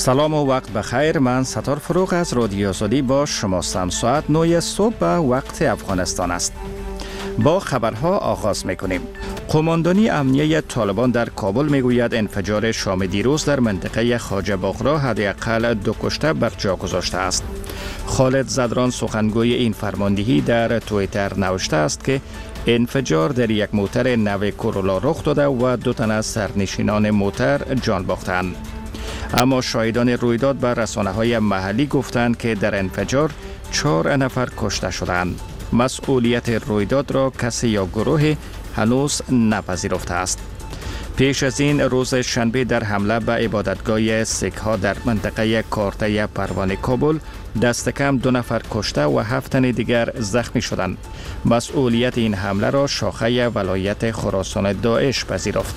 سلام و وقت بخیر. من ستار فروغ از رادیو آزادی با شماستم. ساعت 9 صبح به وقت افغانستان است. با خبرها آغاز میکنیم. قماندانی امنیه طالبان در کابل میگوید انفجار شام دیروز در منطقه خواجه باغرا حداقل 2 کشته بر جا گذاشته است. خالد زدران سخنگوی این فرماندهی در توییتر نوشته است که انفجار در یک موتر نو کورولا رخ داده و 2 تن از سرنشینان موتر جان باختند. اما شاهدان رویداد به رسانه‌های محلی گفتند که در انفجار 4 نفر کشته شدند. مسئولیت رویداد را کسی یا گروه هنوز نپذیرفته است. پیش از این روز شنبه در حمله به عبادتگاه سیک‌ها در منطقه کارته پروانه کابل دست کم 2 نفر کشته و 7 تن دیگر زخمی شدند. مسئولیت این حمله را شاخه ولایت خراسان داعش پذیرفت.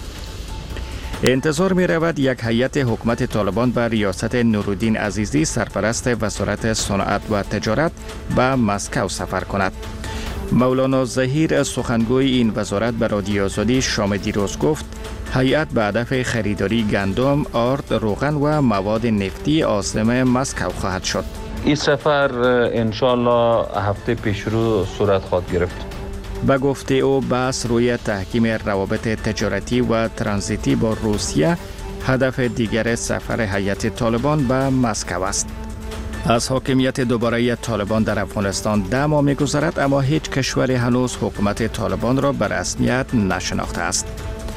انتظار می رود یک هیئت حکومت طالبان به ریاست نورالدین عزیزی سرپرست وزارت صنعت و تجارت به مسکو سفر کند. مولانا ظهیر سخنگوی این وزارت به رادیو آزادی شام دیروز گفت هیئت به هدف خریداری گندم، آرد، روغن و مواد نفتی عازم مسکو خواهد شد. این سفر انشالله هفته پیشرو صورت خواهد گرفت. به گفته او بحث روی تحکیم روابط تجارتی و ترانزیتی با روسیه هدف دیگر سفر هیئت طالبان به مسکو است. از حاکمیت دوباره طالبان در افغانستان 10 ماه می‌گذرد، اما هیچ کشوری هنوز حکومت طالبان را به رسمیت نشناخته است.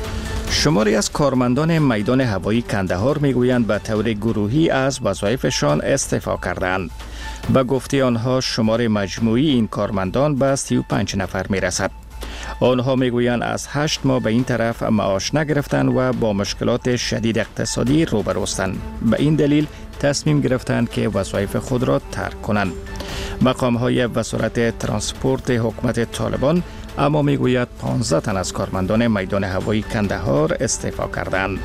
شماری از کارمندان میدان هوایی کندهار میگویند به طور گروهی از وظایفشان استعفا کردند. به گفته آنها شمار مجموعی این کارمندان به 35 نفر میرسد. آنها میگویند از 8 ماه به این طرف معاش نگرفتند و با مشکلات شدید اقتصادی روبروستند. به این دلیل تصمیم گرفتند که وظایف خود را ترک کنند. مقام‌های وزارت ترانسپورت حکومت طالبان اما میگوید 15 تن از کارمندان میدان هوایی کندهار استعفا کردند.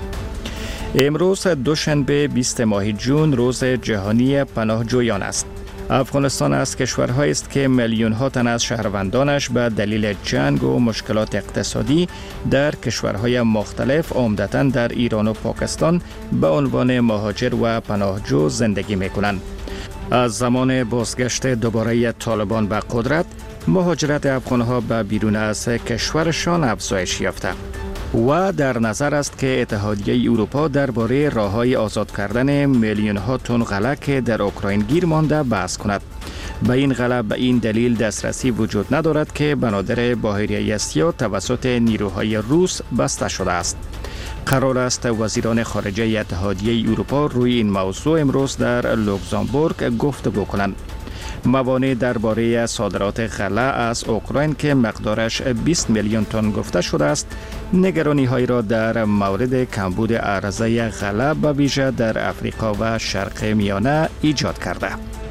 امروز دوشنبه 20 ماه جون روز جهانی پناهجویان است. افغانستان از کشورهایی است که میلیون ها تن از شهروندانش به دلیل جنگ و مشکلات اقتصادی در کشورهای مختلف عمدتاً در ایران و پاکستان به عنوان مهاجر و پناهجو زندگی می‌کنند. از زمان بازگشت دوباره طالبان به قدرت، مهاجرت افغان‌ها به بیرون از کشورشان افزایش یافته و در نظر است که اتحادیه اروپا درباره راه‌های آزاد کردن میلیون‌ها تن غله که در اوکراین گیر مانده بحث کند. به این غله به این دلیل دسترسی وجود ندارد که بنادر بحیره اسیا توسط نیروهای روس بسته شده است. قرار است وزیران خارجه اتحادیه اروپا روی این موضوع امروز در لوکزامبورگ گفتگو کنند. موانع درباره صادرات غله از اوکراین که مقدارش 20 میلیون تن گفته شده است، نگرانی های را در مورد کمبود عرضه غله به ویژه در افریقا و شرق میانه ایجاد کرده.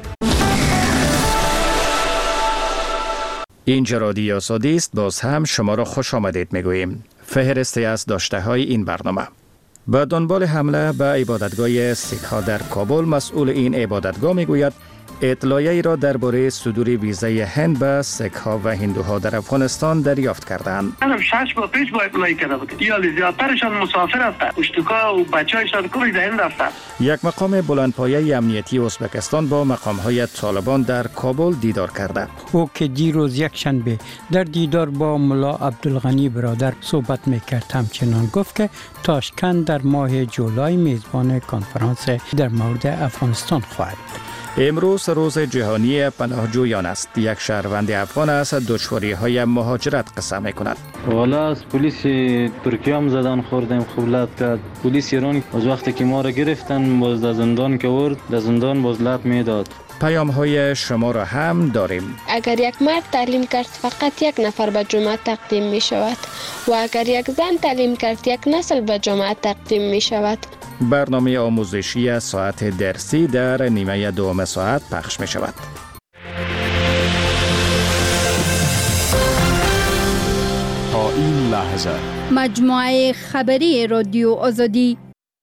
اینجا رادیو آزادی است. باز هم شما را خوش آمدید میگوییم. فهرستی از داشته های این برنامه. به دنبال حمله به عبادتگاه سیک‌ها در کابل، مسئول این عبادتگاه میگوید اطلاعیه‌ای را درباره صدور ویزای هند به سیک‌ها و هندوها در افغانستان دریافت کردند. منم 6 ماه پیش با اطلاعی کرده بود. یا زیادترشان مسافر هستند. اشتکا و بچه‌هایشان کلی در هند هستند. یک مقام بلندپایه امنیتی ازبکستان با مقام‌های طالبان در کابل دیدار کرده. او که دیروز یک شنبه در دیدار با ملا عبدالغنی برادر صحبت می‌کرد، همچنان گفت که تاشکند در ماه جولای میزبان کنفرانس در مورد افغانستان خواهد. امروز روز جهانی پناهجویان است. یک شهروند افغان از دشواری‌های مهاجرت قصه می‌کند. والا از پلیس ترکیه هم زدن خوردیم، خبلت کرد. پلیس ایران از وقتی که ما را گرفتن باز در زندان که ورد، در زندان باز لط میداد. پیام‌های شما را هم داریم. اگر یک مرد تعلیم کرد فقط یک نفر به جامعه تقدیم می شود و اگر یک زن تعلیم کرد یک نسل به جامعه تقدیم می شود. برنامه آموزشی ساعت درسی در نیمه دوم ساعت پخش می شود. تا این لحظه مجموعه خبری رادیو آزادی.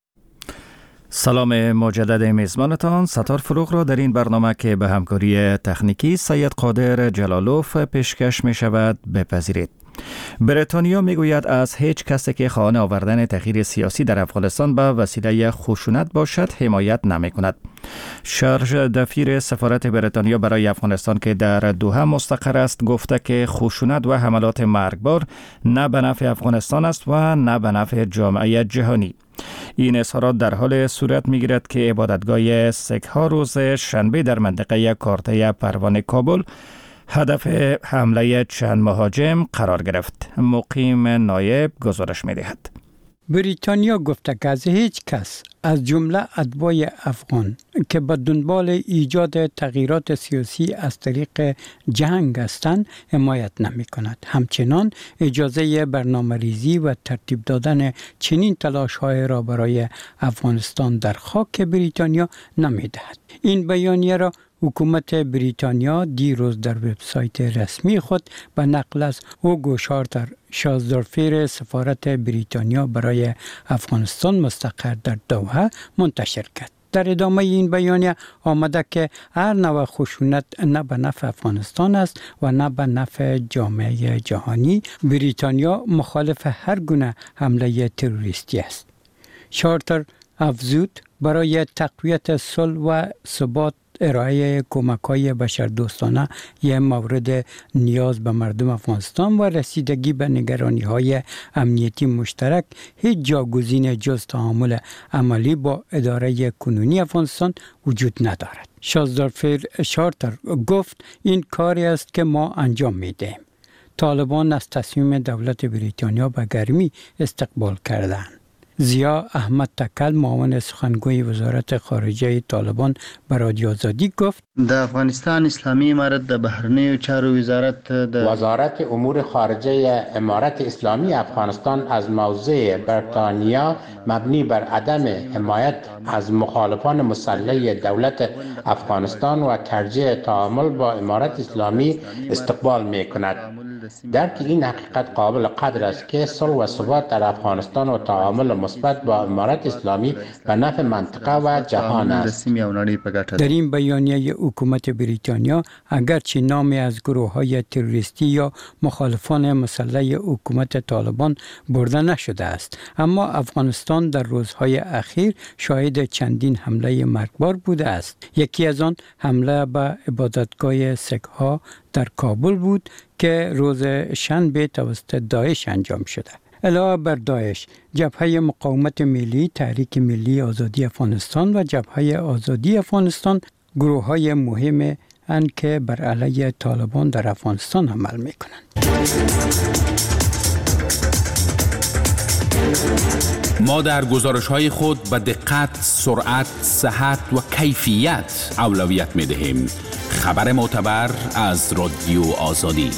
سلام مجدد میزبانتان ستار فروغ را در این برنامه که به همکاری تکنیکی سید قادر جلالوف پیشکش می شود بپذیرید. بریتانیا میگوید از هیچ کسی که خواهان آوردن تغییر سیاسی در افغانستان به وسیله خشونت باشد حمایت نمی‌کند. شارژ دفیر سفارت بریتانیا برای افغانستان که در دوحه مستقر است گفته که خشونت و حملات مرگبار نه به نفع افغانستان است و نه به نفع جامعه جهانی. این اظهارات در حال صورت می‌گیرد که عبادتگاه سیک‌ها روز شنبه در منطقه کارته پروان کابل هدف حمله چند مهاجم قرار گرفت. مقیم نایب گزارش می‌دهد. بریتانیا گفته که از هیچ کس از جمله اتباع افغان که به دنبال ایجاد تغییرات سیاسی از طریق جنگ هستند حمایت نمی کند. همچنان اجازه برنامه‌ریزی و ترتیب دادن چنین تلاش‌های را برای افغانستان در خاک بریتانیا نمی دهد. این بیانیه را حکومت بریتانیا دیروز در وبسایت رسمی خود به نقل از هوگو شارتر، شازدارفیر سفارت بریتانیا برای افغانستان مستقر در دوحه منتشر کرد. در ادامه این بیانیه آمده که هر نوع خشونت نه به نفع افغانستان است و نه به نفع جامعه جهانی. بریتانیا مخالف هر گونه حمله تروریستی است. شارتر افزود برای تقویت صلح و ثبات ارائه کمک‌های بشردوستانه یک مورد نیاز به مردم افغانستان و رسیدگی به نگرانی‌های امنیتی مشترک هیچ جاگزین جز تعامل عملی با اداره کنونی افغانستان وجود ندارد. شازدارفیر شارتر گفت این کاری است که ما انجام می‌دهیم. طالبان از تصمیم دولت بریتانیا به گرمی استقبال کردند. ضیا احمد تکل معاون سخنگوی وزارت خارجه طالبان به رادیو آزادی گفت د افغانستان اسلامی امارت د بهرنیو چارو وزارت امور خارجه امارت اسلامی افغانستان از موضع بریتانیا مبنی بر عدم حمایت از مخالفان مسلح دولت افغانستان و ترجیح تعامل با امارت اسلامی استقبال می‌کند. درک این حقیقت قابل قدر است که صلح و ثبات در افغانستان و تعامل مثبت با امارت اسلامی به نفع منطقه و جهان است. در این بیانیه حکومت بریتانیا اگرچه نامی از گروه‌های تروریستی یا مخالفان مسلح حکومت طالبان برده نشده است، اما افغانستان در روزهای اخیر شاهد چندین حمله مرگبار بوده است. یکی از آن حمله به عبادتگاه سیک‌ها در کابل بود که روز شنبه توسط داعش انجام شده. علاوه بر داعش، جبهه مقاومت ملی، تحریک ملی آزادی افغانستان و جبهه آزادی افغانستان گروه‌های مهم اند که بر علیه طالبان در افغانستان عمل می‌کنند. ما در گزارش‌های خود به دقت، سرعت، صحت و کیفیت اولویت می‌دهیم. خبر معتبر از رادیو آزادی.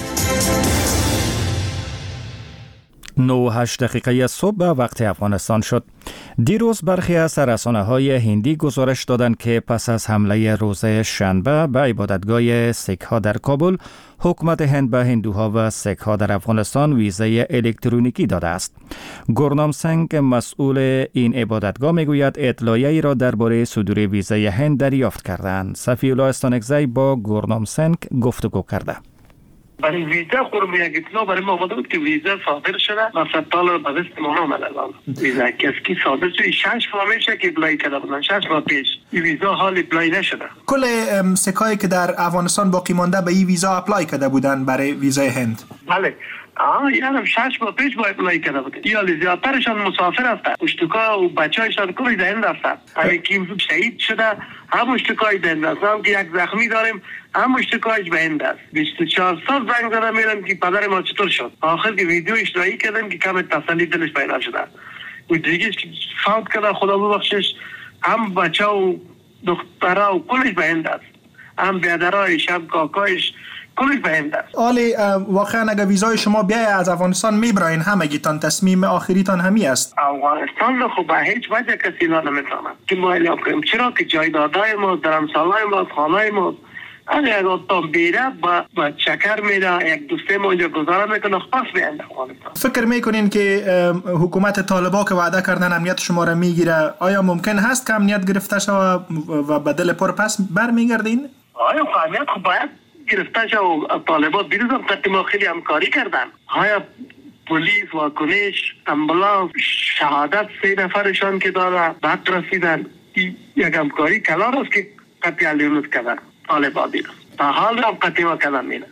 9:08 دقیقه صبح به وقت افغانستان شد. دیروز برخی از رسانه‌های هندی گزارش دادند که پس از حمله روز شنبه به عبادتگاه سیک‌ها در کابل، حکومت هند به هندوها و سیک‌ها در افغانستان ویزای الکترونیکی داده است. گورنام سنگ مسئول این عبادتگاه میگوید اطلاعیه‌ای را درباره صدور ویزای هند دریافت کردند. صفی الله استانکزی با گورنام سنگ گفتگو کرده. برای ویزا خورم یک اطلاع برای ما آمده بود که ویزا صادر شده و سطال به دست ما آمده الان. ویزا کسی صادر شده 6 ماه میشه که اپلای کرده بودن، 6 ماه پیش. این ویزا حال اپلای نشده. کل سکایی که در افغانستان باقی مانده به این ویزا اپلای کرده بودن برای ویزای هند. بله. یادم 6 ماه پیش با اپلای کرده بود. یا زیادترشان مسافر هستند. اشتکا و بچه‌هایشان کلی در هند هستند. یکی شهید شده، هم اشتکای در هند هستند که یک زخمی داریم. هم اشتکایش به هند است. 24 سال زنگ زدم میرم که پدر ما چطور شد. آخر که ویدیو اشتراکی کردم که کم تسلی دلش پیدا شده. و دیگه فوت کرده خدا ببخشش. هم بچه و دخترها و کلش به هند است. هم بیادرهای شب کاکایش کلش به هند است. آلی واقعا اگر ویزای شما بیای از افغانستان میبراین همگیتان تصمیم آخریتان همی است. افغانستان خب به هیچ وجه کسی لا نمیتونه که ما اعلام کنیم، چرا که جایدادهای ما، درمسالهای ما، خانهای ما اگر تا بیره با چکر میره، یک دوسته ما اینجا گذاره میکنه پس بیاند افغانستان. فکر میکنین که حکومت طالبان که وعده کردن امنیت شما را میگیره، آیا ممکن هست که امنیت گرفته شود و به دل پر پس برمیگردین؟ آیا امنیت خب باید گرفته شد و طالبان دیروز هم خط ما خیلی همکاری کردن. های پلیس، واکنش، امبولانس، شهادت 3 نفرشان که داره به حق رسیدن. یک همکاری کلان است که خط علیونت کردن طالبان دیروز. تا حال هم خط ما کردن میره.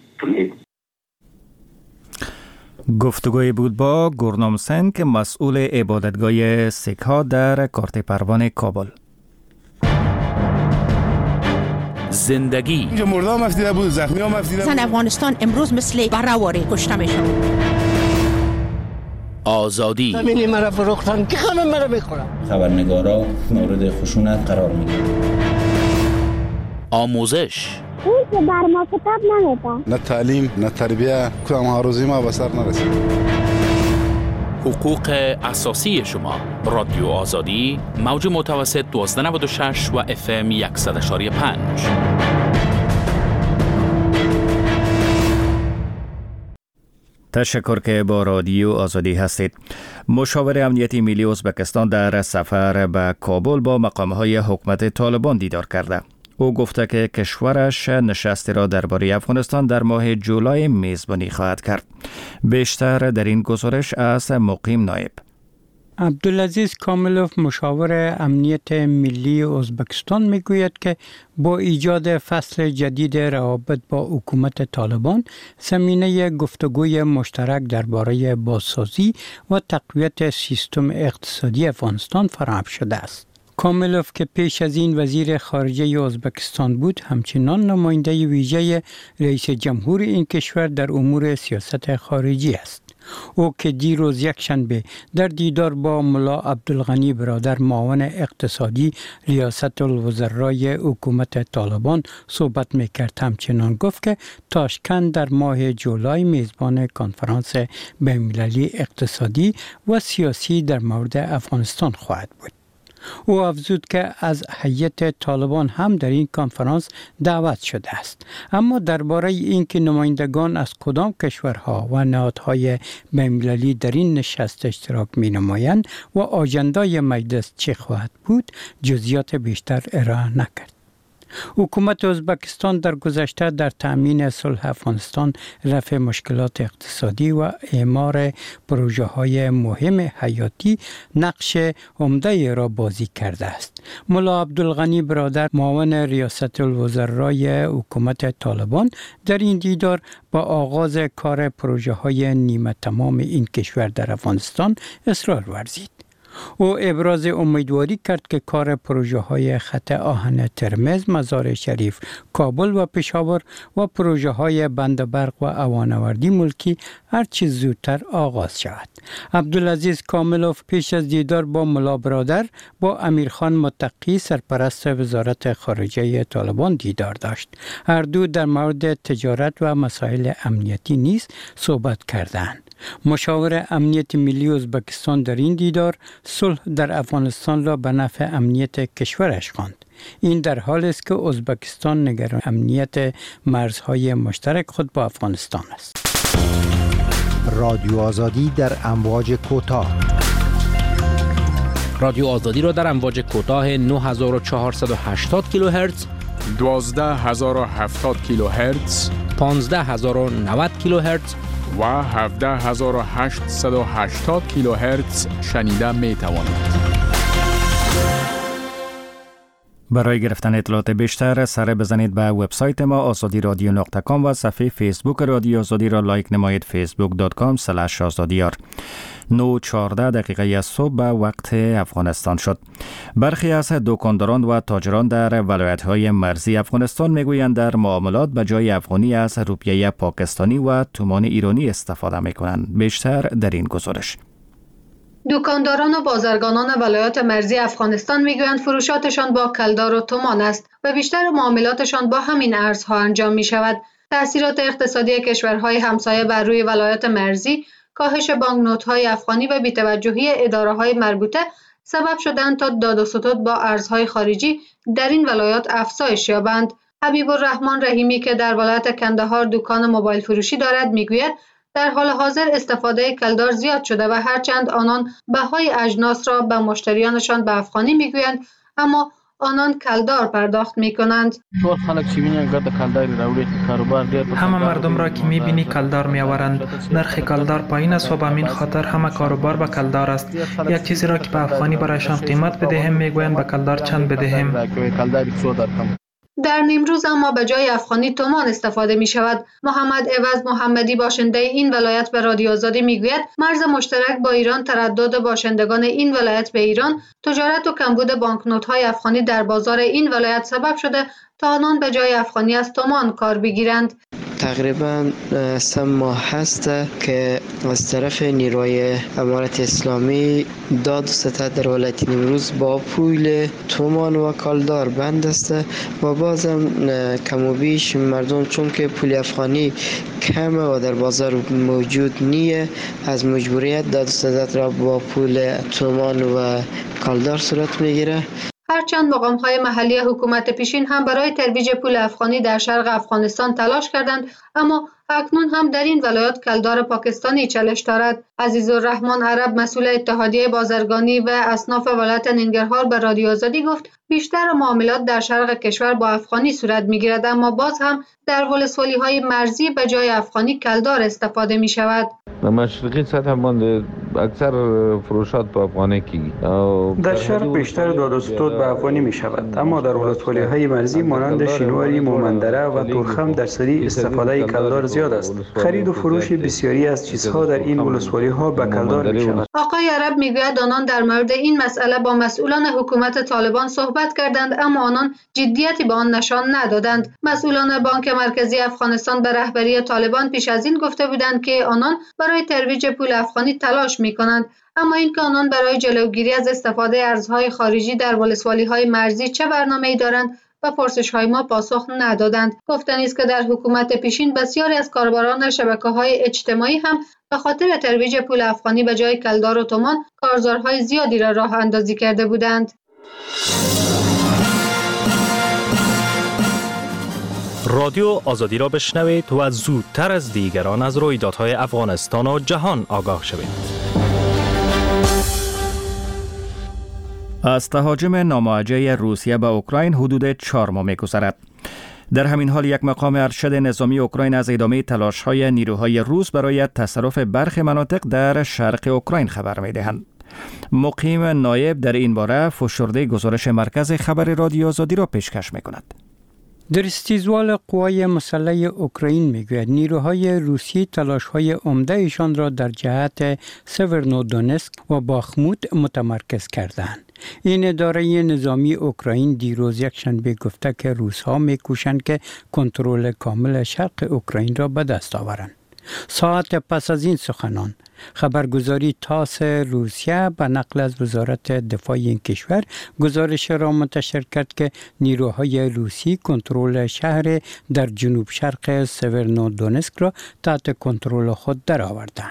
گفتگوی بود با گورنام سن که مسئول عبادتگاه سیک ها در کارت پروان کابل. زندگی اینجا مرده هم افتیده بود، زخمی هم افتیده بود. افغانستان امروز مثل برهواری کشته میشن. آزادی همینی مرا فروختن که همه مرا بخورم. خبرنگارا مورد خشونت قرار میگیرن. آموزش اون که بر ما کتاب نمیده. نه تعلیم، نه تربیه، کدام هاروزی ما به سر نرسید. حقوق اساسی شما. رادیو آزادی، موج متوسط 1296 و FM 100.5. تشکر که با رادیو آزادی هستید. مشاور امنیتی ملی ازبکستان در سفر به کابل با مقامهای حکومت طالبان دیدار کرده. او گفته که کشورش نشستی را درباره افغانستان در ماه جولای میزبانی خواهد کرد. بیشتر در این گزارش از مقیم نایب. عبدالعزیز کاملوف مشاور امنیت ملی ازبکستان میگوید که با ایجاد فصل جدید روابط با حکومت طالبان زمینه گفتگوی مشترک درباره بازسازی و تقویت سیستم اقتصادی افغانستان فراهم شده است. کاملوف که پیش از این وزیر خارجه ازبکستان بود، همچنان نماینده ویژه رئیس جمهور این کشور در امور سیاست خارجی است. او که دیروز یکشنبه در دیدار با ملا عبدالغنی برادر معاون اقتصادی ریاست الوزرای حکومت طالبان صحبت میکرد، همچنان گفت که تاشکند در ماه جولای میزبان کنفرانس بین‌المللی اقتصادی و سیاسی در مورد افغانستان خواهد بود. او افزود که از هیئت طالبان هم در این کنفرانس دعوت شده است، اما درباره اینکه نمایندگان از کدام کشورها و نهادهای بین‌المللی در این نشست اشتراک می‌نمایند و آژندای مجلس چه خواهد بود، جزئیات بیشتر ارائه نکرد. حکومت ازبکستان در گذشته در تأمین صلح افغانستان، رفع مشکلات اقتصادی و اعمار پروژه‌های مهم حیاتی نقش عمده را بازی کرده است. ملا عبدالغنی برادر معاون ریاست الوزرای حکومت طالبان در این دیدار با آغاز کار پروژه‌های نیمه تمام این کشور در افغانستان اصرار ورزید. او ابراز امیدواری کرد که کار پروژه های خط آهن ترمز، مزار شریف، کابل و پشاور و پروژه های بند برق و هوانوردی ملکی هرچه زودتر آغاز شود. عبدالعزیز کاملوف پیش از دیدار با ملا برادر با امیرخان متقی سرپرست وزارت خارجه طالبان دیدار داشت. هر دو در مورد تجارت و مسائل امنیتی نیز صحبت کردند. مشاور امنیت ملی ازبکستان در این دیدار صلح در افغانستان را به نفع امنیت کشورش خواند. این در حالی است که ازبکستان نگران امنیت مرزهای مشترک خود با افغانستان است. رادیو آزادی در امواج کوتاه. رادیو آزادی را در امواج کوتاه 9480 کیلوهرتز، 12070 کیلوهرتز، 15090 کیلوهرتز و 17880 کیلوهرتز شنیده می توانید. برای گرفتن اطلاعات بیشتر سر بزنید به وبسایت ما azadiradyo.com و صفحه فیسبوک رادیو آزادی را لایک نمایید facebook.com/azadiyar. 9:14 از صبح به وقت افغانستان شد. برخی از دکانداران و تاجران در ولایت‌های مرزی افغانستان میگویند در معاملات به جای افغانی از روپیه پاکستانی و تومان ایرانی استفاده میکنند. بیشتر در این گزارش. دکانداران و بازرگانان ولایات مرزی افغانستان میگویند فروشاتشان با کلدار و تومان است و بیشتر معاملاتشان با همین ارزها انجام می شود. تأثیرات اقتصادی کشورهای همسایه بر روی ولایات مرزی، کاهش بانکنوت‌های افغانی و بی‌توجهی اداره‌های مربوطه سبب شدند تا داد و ستد با ارزهای خارجی در این ولایات افزایش یابند. حبیب الرحمن رحیمی که در ولایت کندهار دکان موبایل فروشی دارد میگوید در حال حاضر استفاده کلدار زیاد شده و هرچند آنان بهای اجناس را به مشتریانشان به افغانی میگویند، اما آنان کلدار پرداخت می کنند. همه مردم را که می بینی کلدار می آورند. نرخ کلدار پایین است و به همین خاطر همه کاروبار به کلدار است. یک چیزی را که به افغانی برایشان قیمت بدهیم میگویند به کلدار چند بدهیم. در نیمروز اما به جای افغانی تومان استفاده می شود. محمد عوض محمدی باشنده این ولایت به رادیو آزادی می گوید مرز مشترک با ایران تردد باشندگان این ولایت به ایران، تجارت و کمبود بانکنوت های افغانی در بازار این ولایت سبب شده تا آنان به جای افغانی از تومان کار بگیرند. تقریبا 3 ماه هست که از طرف نیروی امارت اسلامی داد و ستد در ولایت نیمروز با پول تومان و کالدار بند است و بازم کم و بیش مردم چون که پول افغانی کمه و در بازار موجود نیه، از مجبوریت داد و ستد را با پول تومان و کالدار صورت میگیره. هرچند مقام‌های محلی حکومت پیشین هم برای ترویج پول افغانی در شرق افغانستان تلاش کردند، اما اکنون هم در این ولایت کلدار پاکستانی چالش دارد. عزیزالرحمن عرب مسئول اتحادیه بازرگانی و اصناف ولایت ننگرهار به رادیو آزادی گفت بیشتر معاملات در شرق کشور با افغانی صورت می‌گیرد، اما باز هم در ولسوالی‌های مرزی به جای افغانی کلدار استفاده می‌شود. در مشرقی سطح مانده اکثر فروشات با افغانی کی در شرق بیشتر داد و ستد به افغانی می شود، اما در ولسوالی‌های مرزی مانند شینواری، مومندره و تورخم در سری استفاده کلدار زیاد است. خرید و فروش بسیاری از چیزها در این ولسوالی‌ها به کلدار می شود. آقای عرب میگوید آنان در مورد این مسئله با مسئولان حکومت طالبان صحبت کردند، اما آنان جدیتی به آن نشان ندادند. مسئولان بانک مرکزی افغانستان به رهبری طالبان پیش از این گفته بودند که آنان برای ترویج پول افغانی تلاش می‌کنند، اما اینکه آنان برای جلوگیری از استفاده ارزهای خارجی در ولسوالی‌های مرزی چه برنامه‌ای دارند و پرسش‌های ما پاسخ ندادند. گفتنی است که در حکومت پیشین بسیاری از کاربران شبکه‌های اجتماعی هم به خاطر ترویج پول افغانی به جای کلدار و تومان کارزارهای زیادی را راه اندازی کرده بودند. رادیو آزادی را بشنوید و زودتر از دیگران از رویدادهای افغانستان و جهان آگاه شوید. از تهاجم ناموجه روسیه به اوکراین حدود 4 ماه می‌گذرد. در همین حال یک مقام ارشد نظامی اوکراین از ادامه تلاش‌های نیروهای روس برای تصرف برخی مناطق در شرق اوکراین خبر می‌دهند. مقیم نایب در این باره فشرده گزارش مرکز خبر رادیو آزادی را پیشکش می‌کند. در استیزوال قوای مسلح اوکراین میگوید نیروهای روسی تلاش‌های عمده‌شان را در جهت سورنودونسک و باخموت متمرکز کردند. این اداره نظامی اوکراین دیروز یکشنبه گفته که روس‌ها می‌کوشند که کنترل کامل شرق اوکراین را به دست آورند. ساعت پس از این سخنان خبرگزاری تاس روسیه به نقل از وزارت دفاع این کشور گزارش را منتشر کرد که نیروهای روسی کنترل شهر در جنوب شرق سورنودونسک را تحت کنترل خود درآوردند.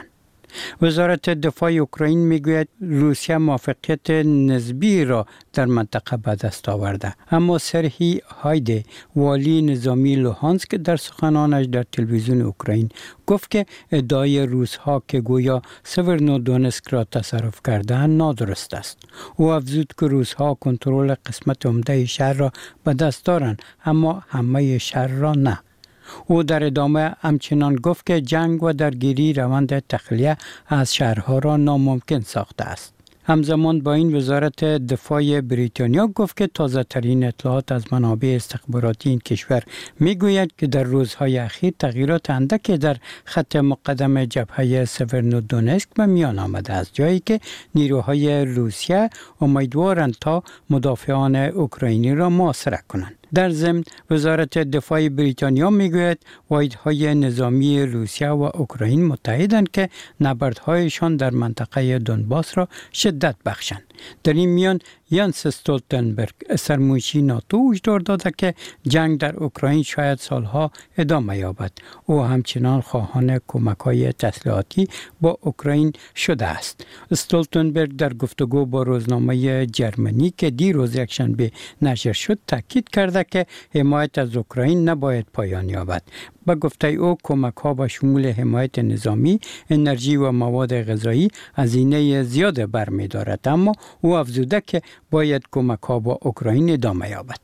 وزارت دفاع اوکراین میگوید روسیه موفقیت نسبی را در منطقه به دست آورده، اما سرهی هایده والی نظامی لوهانسک در سخنانش در تلویزیون اوکراین گفت که ادعای روس‌ها که گویا سورنودونسک را تصرف کردند نادرست است. او افزود که روس‌ها کنترل قسمت عمده شهر را به دست دارند، اما همه شهر را نه. او در ادامه همچنان گفت که جنگ و درگیری روند تخلیه از شهرها را ناممکن ساخته است. همزمان با این وزارت دفاع بریتانیا گفت که تازه ترین اطلاعات از منابع استخباراتی این کشور میگوید که در روزهای اخیر تغییرات اندکی در خط مقدم جبهه سورنودونسک به میان آمده است، جایی که نیروهای روسیه امیدوارند تا مدافعان اوکراینی را محاصره کنند. در ضمن وزارت دفاع بریتانیا میگوید واحدهای نظامی روسیه و اوکراین متحدند که نبردهایشان در منطقه دونباس را شدت بخشند. در این میان یانس استولتنبرگ سرمنشی ناتو هشدار داده که جنگ در اوکراین شاید سالها ادامه یابد. او همچنان خواهان کمک‌های تسلیحاتی با اوکراین شده است. استولتنبرگ در گفتگو با روزنامه جرمنی که دیروز یکشنبه نشر شد تاکید کرده که حمایت از اوکراین نباید پایان یابد. با گفته او کمک‌ها به شمول حمایت نظامی، انرژی و مواد غذایی هزینه زیاد برمی‌دارد، اما او افزوده که باید کمک ها با اوکراین ادامه یابد.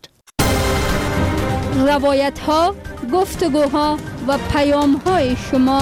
روایت ها، گفتگوها و پیام های شما.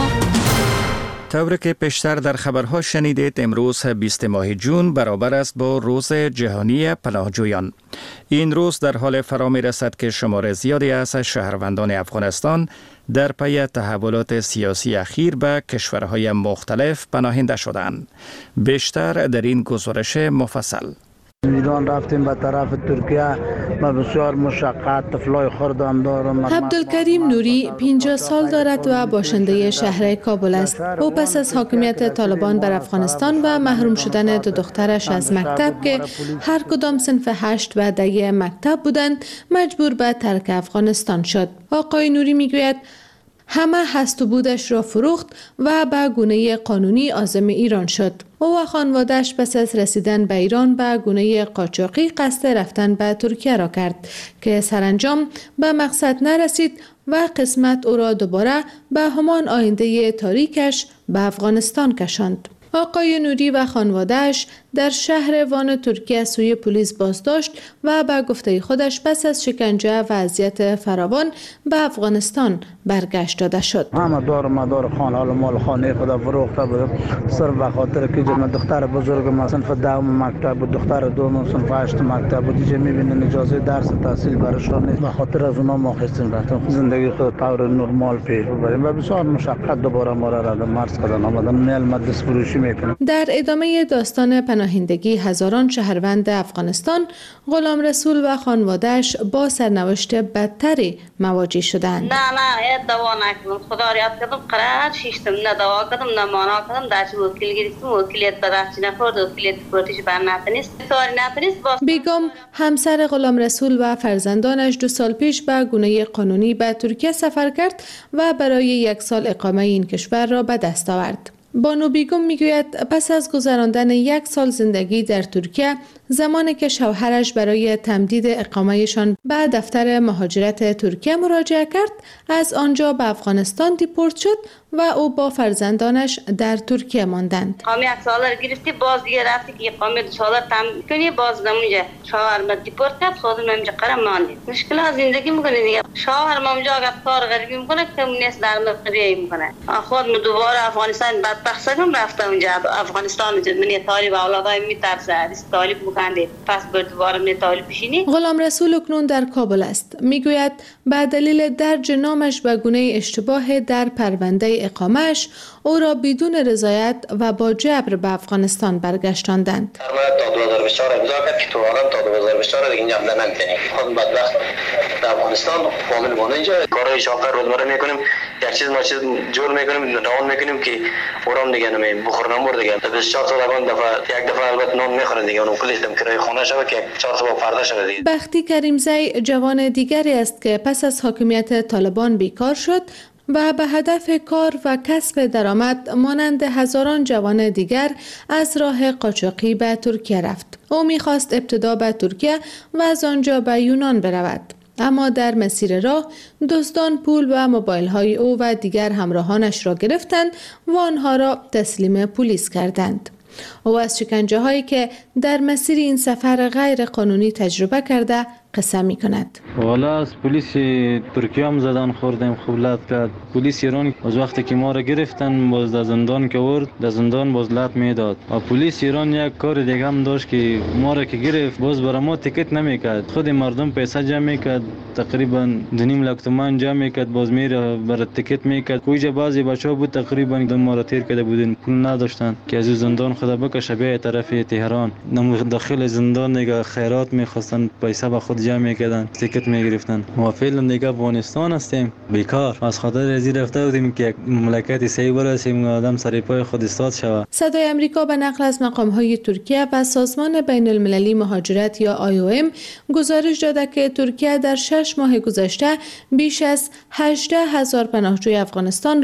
طوری که پیشتر در خبرها شنیدید، امروز 20 ماه جون برابر است با روز جهانی پناهجویان. این روز در حال فرا می رسد که شمار زیادی از شهروندان افغانستان در پی تحولات سیاسی اخیر به کشورهای مختلف پناهنده شدند. بیشتر در این گزارش مفصل. ایران رفتیم به طرف ترکیه، ما بسیار مشقت، طفلای خردم دارم. عبدالکریم نوری 50 سال دارد و باشنده شهر کابل است. او پس از حاکمیت طالبان بر افغانستان و محروم شدن دو دخترش از مکتب که هر کدام صنف 8 و 10 مکتب بودند، مجبور به ترک افغانستان شد. آقای نوری میگوید همه هست و بودش را فروخت و به گونه قانونی عازم ایران شد. او و خانواده‌اش پس از رسیدن به ایران به گونه قاچاقی قصد رفتن به ترکیه را کرد که سرانجام به مقصد نرسید و قسمت او را دوباره به همان آینده تاریکش به افغانستان کشاند. آقای نوری و خانواده‌اش در شهر وان ترکیه سوی پلیس بازداشت و به گفته خودش پس از شکنجه و اذیت فراوان به افغانستان برگشت داده شد. همه دار مدار خانه حال مال خانه خدا فروخته بود، صرف به خاطر که دختر بزرگم صنف 10 مکتب بود، دختر دوم صنف 8 مکتب بود. دیگه می‌بینن اجازه درس تحصیل براشون نیست. به خاطر از اونها ما خواستیم رفتیم زندگی خود طور نرمال پیش ببریم و بسیار مشقت دوباره ما را مرز کردن. آمدن میل مدرسه فروشی میکنن. در ادامه داستان پناهندگی هزاران شهروند افغانستان، غلام رسول و خانواده‌اش با سرنوشت بدتری مواجه شدند. نه دوا نکردم، خدا را یاد کردم، قرار شیشتم، نه دوا کردم نه مانا کردم، درچ وکیل گرفتم، وکیلیت بدرچ نخورد، وکیلیت پروتیش بر نتنیست، سواری نتنیست. بیگم همسر غلام رسول و فرزندانش 2 سال پیش به گونه قانونی به ترکیه سفر کرد و برای 1 سال اقامه این کشور را به دست آورد. بانو بیگم میگوید پس از گذراندن 1 سال زندگی در ترکیه، زمانی که شوهرش برای تمدید اقامهشان به دفتر مهاجرت ترکیه مراجعه کرد، از آنجا به افغانستان دیپورت شد و او با فرزندانش در ترکیه ماندند. اقامه 1 سال گرفتی، باز دیگه رفتی که اقامه 2 سال تمدید کنی، باز نمونجا شوهر دیپورت کرد، خودم نمونجا قرار ماندید. مشکل زندگی میکنه دیگه. شوهر اونجا اگه کار غریبی میکنه که نیست در مقریه میکنه. خودم دوباره افغانستان بدبخت شدم، رفتم اونجا افغانستان من طالب اولادای میترسه است طالب پس بر دوباره می طالب بشینی. غلام رسول اکنون در کابل است. میگوید به دلیل درج نامش به گونه اشتباه در پرونده اقامه‌اش، او را بدون رضایت و با جبر به افغانستان برگشتاندند. تا 2024 امضا کرد که تو عالم تا 2024 دیگه اینجا عمدن نمی‌کنی. خود بدبخت در افغانستان فامیل مونه اینجا کارهای شاقه روزمره میکنیم، یک چیز ما چیز جور میکنیم، نان میکنیم که اورام دیگه نمی بخورنم ور دیگه. 24 سال یک دفعه البته نان میخورن دیگه، اون کلیدم کرای خونه شو که 4 تا پرده شده دیگه. بختی کریمزی جوان دیگری است که پس از حاکمیت طالبان بیکار شد و به هدف کار و کسب درآمد مانند هزاران جوان دیگر از راه قاچاقی به ترکیه رفت. او می‌خواست ابتدا به ترکیه و از آنجا به یونان برود. اما در مسیر راه دزدان پول و موبایل‌های او و دیگر همراهانش را گرفتند و آنها را تسلیم پلیس کردند. او از شکنجه‌هایی که در مسیر این سفر غیر قانونی تجربه کرده قصه می کند. والا از پلیس ترکیه هم زدن خوردیم، خولت کرد. پلیس ایران از وقتی که ما را گرفتن باز در زندان که ورد، در زندان باز لط میداد. و پلیس ایران یک کار دیگه هم داشت که ما را که گرفت باز برای ما تیکت نمیکرد. خود مردم پیسه جمع میکرد، تقریبا 2.5 لک تومان جمع میکرد، باز میره برای تیکت میکرد. کوجا بعضی بچه‌ها بود تقریبا ما را تیر کرده بودن، پول نداشتن که از زندان خدا بکشه به طرف تهران. داخل زندان دیگه خیرات میخواستن، پیسه به خود جمع میکردن، تیکت میگرفتن. ما فعلا دیگه افغانستان هستیم، بیکار. از خاطر ازی رفته بودیم که مملکت صحیح برسیم، آدم سر پای خود استاد شود. صدای آمریکا به نقل از مقام‌های ترکیه و سازمان بین المللی مهاجرت یا IOM گزارش داده که ترکیه در 6 ماه گذشته بیش از 18,000 پناهجوی افغانستان را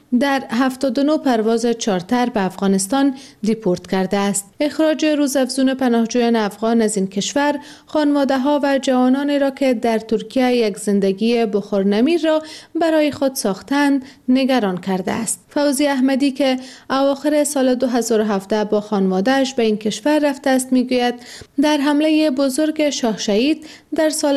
در 79 پرواز چارتر به افغانستان دیپورت کرده است. اخراج روزافزون پناهجویان افغان از این کشور خانواده‌ها و جوانانی را که در ترکیه یک زندگی بخورنمیر را برای خود ساختند نگران کرده است. فوزی احمدی که اواخر سال 2017 با خانواده‌اش به این کشور رفته است میگوید در حمله بزرگ شاه شهید در سال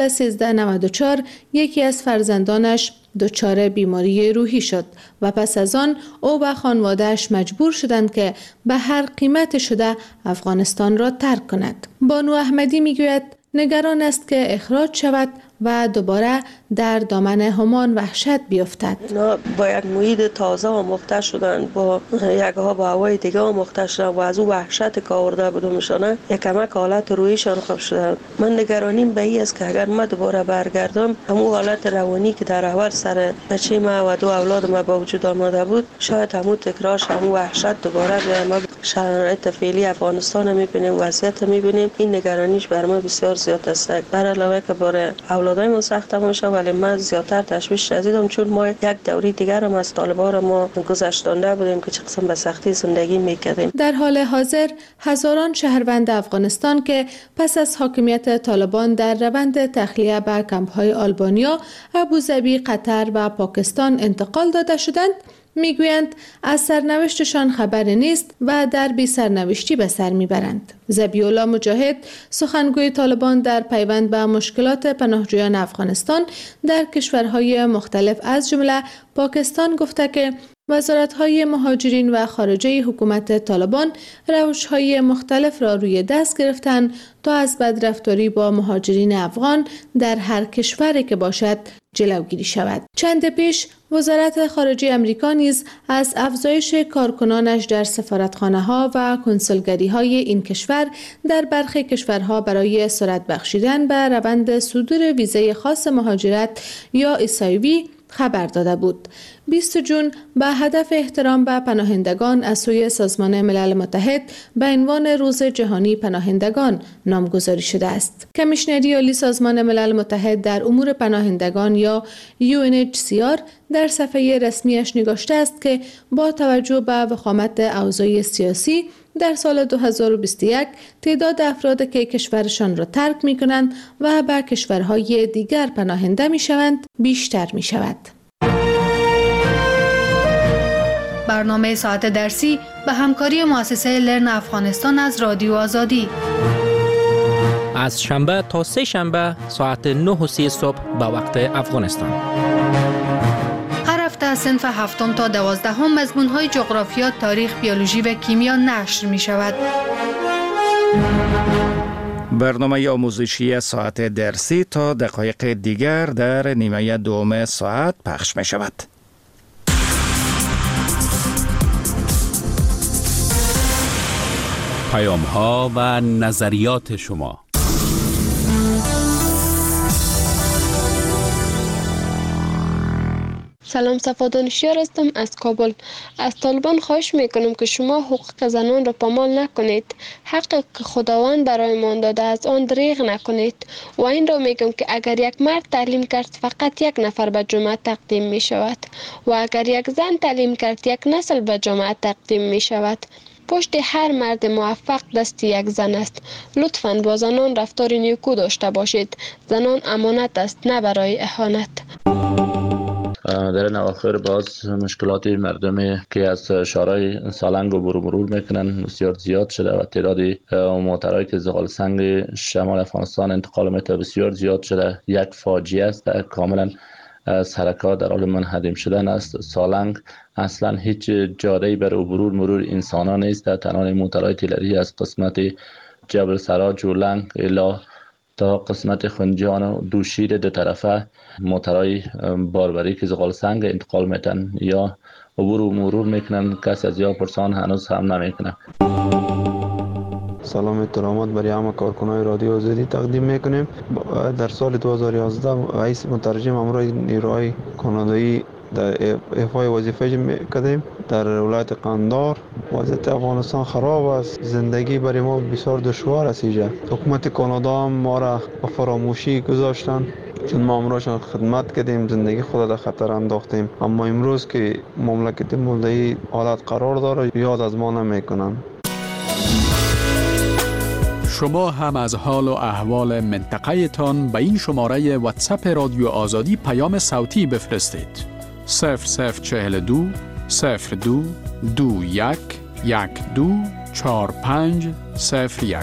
1394 یکی از فرزندانش دچار بیماری روحی شد و پس از آن او و خانواده‌اش مجبور شدند که به هر قیمت شده افغانستان را ترک کند. بانو احمدی میگوید نگران است که اخراج شود و دوباره در دامن همان وحشت بیفتد. اینا با یک محیط تازه آموخته شدن، با یکها با هوای دیگه آموخته شدن و از او وحشت که آورده بودمشانه یک کمک حالت روحیشان خوب شدن. من نگرانیم به این است که اگر من دوباره برگردم همون حالت روانی که در اول سر بچه ما و 2 اولاد ما با وجود آمده بود شاید همون تکرارش همون وحشت دوباره بیاید. ما شرایط فعلی افغانستان میبینیم، وضعیت میبینیم، این نگرانیش بر ما بسیار زیاد است. در علاوه که بار اولادای سخت میشه، ولی من زیادتر تشویش شدیدم چون ما یک دوره دیگر هم از طالبان ما گذشتنده بودیم که چه قسم به سختی زندگی میکردیم. در حال حاضر هزاران شهروند افغانستان که پس از حاکمیت طالبان در روند تخلیه به کمپ‌های آلبانیا، ابوظبی، قطر و پاکستان انتقال داده شدند میگویند از سرنوشتشان خبر نیست و در بی سرنوشتی به سر میبرند. ذبیح‌الله مجاهد سخنگوی طالبان در پیوند به مشکلات پناهجویان افغانستان در کشورهای مختلف از جمله پاکستان گفته که وزارت‌های مهاجرین و خارجه حکومت طالبان روش‌های مختلف را روی دست گرفتند تا از بدرفتاری با مهاجرین افغان در هر کشوری که باشد جلوگیری شود. چند پیش وزارت خارجه آمریکا نیز از افزایش کارکنانش در سفارتخانه‌ها و کنسولگری‌های این کشور در برخی کشورها برای سرعت بخشیدن به روند صدور ویزه خاص مهاجرت یا اسایوی خبر داده بود. 20 جون به هدف احترام به پناهندگان از سوی سازمان ملل متحد به عنوان روز جهانی پناهندگان نامگذاری شده است. کمیشنری عالی سازمان ملل متحد در امور پناهندگان یا UNHCR در صفحه رسمیش نگاشته است که با توجه به وخامت اوضاع سیاسی در سال 2021 تعداد افراد که کشورشان را ترک می کنند و به کشورهای دیگر پناهنده می شوند بیشتر می شود. برنامه ساعت درسی به همکاری مؤسسه لرن افغانستان از رادیو آزادی از شنبه تا 3 شنبه ساعت 9:30 صبح به وقت افغانستان. هر هفته از صنف 7 تا 12 مضمون‌های جغرافیا، تاریخ، بیولوژی و کیمیا نشر می شود. برنامه آموزشی ساعت درسی تا دقایق دیگر در نیمه دوم ساعت پخش می شود. پیام‌ها و نظریات شما. سلام، صفا دانشیار هستم از کابل. از طالبان خواهش میکنم که شما حقوق زنان را پامال نکنید. حقی که خداوند برای ما داده از آن دریغ نکنید. و این را میگم که اگر یک مرد تعلیم کرد فقط یک نفر به جامعه تقدیم می شود و اگر یک زن تعلیم کرد یک نسل به جامعه تقدیم می شود. پشت هر مرد موفق دست یک زن است. لطفاً با زنان رفتار نیکو داشته باشید. زنان امانت است، نه برای اهانت. در این اواخر باز مشکلات مردمی که از شهرهای سالنگ عبور و مرور میکنن بسیار زیاد شده و تعداد موترهایی که زغال سنگ شمال افغانستان انتقال میته بسیار زیاد شده. یک فاجعه است، کاملا حرکات در حال منهدم شدن است. سالنگ اصلا هیچ جاده‌ای برای عبور مرور انسانا نیست. تنها موترهای تیلری از قسمت جبل سراج جولنگ الی تا قسمت خنجان و دوشیر دو طرفه موترهای باربری که زغال سنگ انتقال میتن یا عبور و مرور میکنن. کسی از یا پرسان هنوز هم نمیکنه. سلام احترامات برای همه کارکنان رادیو آزادی تقدیم میکنیم. در سال 2011 رئیس مترجم امروی نیروهای کانادایی در ایفای وظیفه میکردیم در ولایت قندار. وضعیت افغانستان خراب است، زندگی برای ما بسیار دشوار است اینجا. حکومت کانادا هم ما را به فراموشی گذاشتن، چون ما امروزشان خدمت کردیم، زندگی خود در خطر انداختیم، اما امروز که مملکت مولدهی حالت قرار داره یاد از ما نمیکنن. شما هم از حال و احوال منطقه تان به این شماره واتساپ رادیو آزادی پیام صوتی بفرستید. 0042 02 21 12 45 01.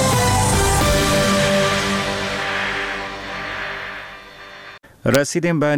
رسیدیم به